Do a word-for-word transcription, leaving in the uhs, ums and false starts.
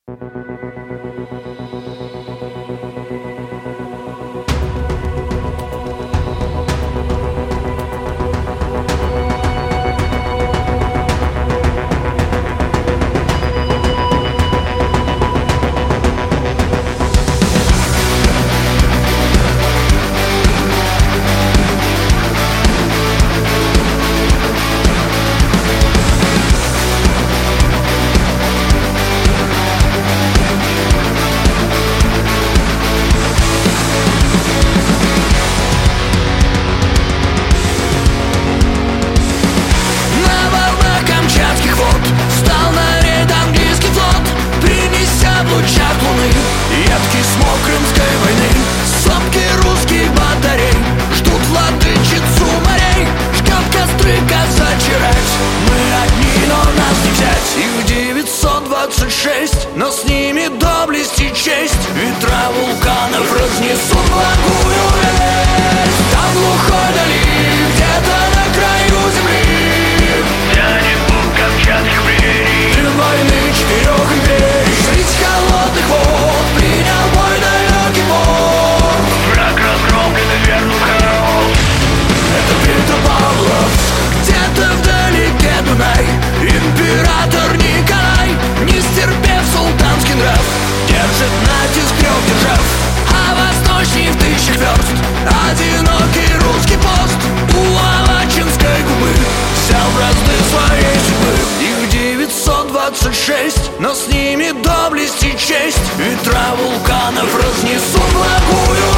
Но с ними доблесть и честь. Ветра вулканов разнесут благую весть. Там глухой дали, где-то на краю земли, тянет путь камчатских прений, дым войны четырех империй. Средь холодных вод принял бой далекий порт. Враг разгромлен и вернул хаос. Это Петропавловск, где-то вдалеке Дунай. Император Николай, не стерпев султанский нрав, держит натиск трех держав, а восточней в тысячах верст одинокий русский пост у Авачинской губы взял бразды своей судьбы. Их девятьсот двадцать шесть, но с ними доблесть и честь. Ветра вулканов разнесут благую